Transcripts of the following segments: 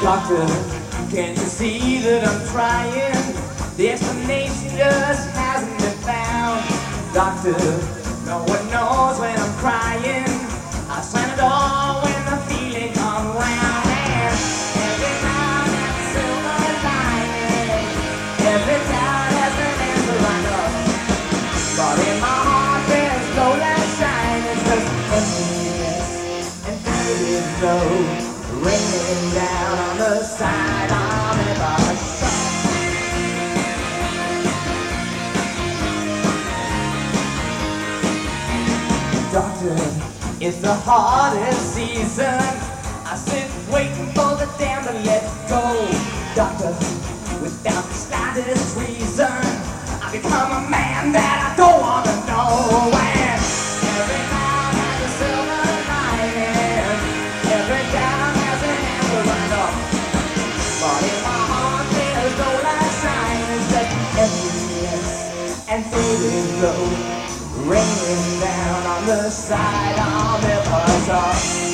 Doctor, can you see that I'm trying? The explanation just hasn't been found. Doctor, no one knows when I'm crying. I slam the door when the feeling comes round. And every night has a silver lining. Every doubt has an answer I know. But in my heart there's no light shine. It's just emptiness and faded glow, raining down on the side of every show. Doctor, it's the hardest season. I sit waiting for the dam to let go. Doctor, without the slightest reason, I become a man that I don't want to know. And every night has a silver lining. Every down has an answer I know. But in my heart there's no light shine. It's just emptiness and fading glow, raining down on the side of every shore.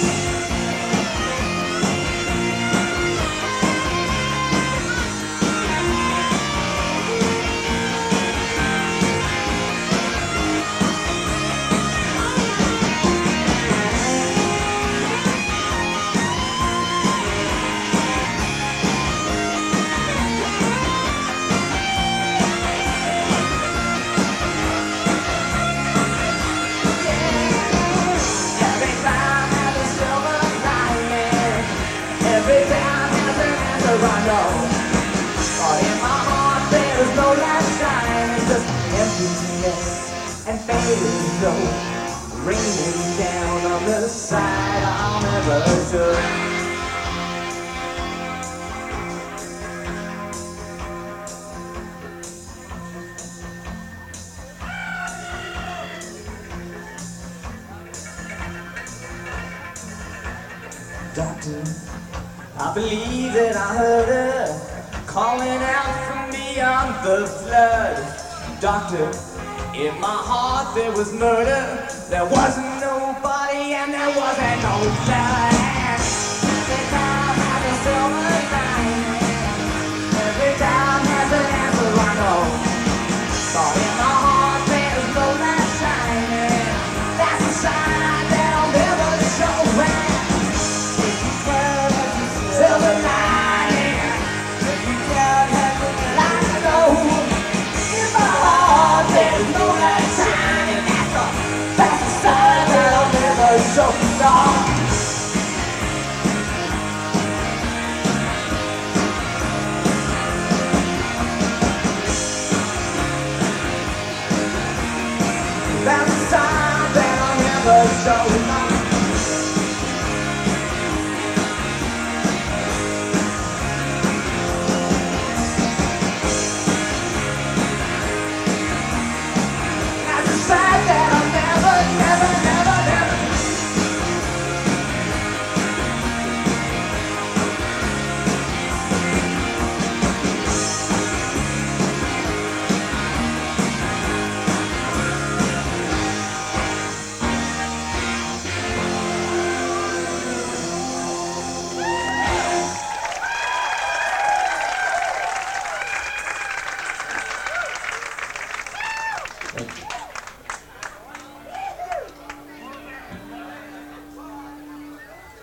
I know, but in my heart there's no light shine. It's just emptiness and fading glow, raining down on the side I'll never show. Doctor, I believe that I heard her calling out from beyond the flood. Doctor, in my heart there was murder. There wasn't nobody and there wasn't no blood. Every time has a silver lining. Every time has an answer I know. But in my heart there's no light shining. That's a sign that I'll never show. Silver lining, if you can't have the light to know. In my heart there's no light shining. That's a sign that I'll never show. No. That's a sign that I'll never show. No. Thank you.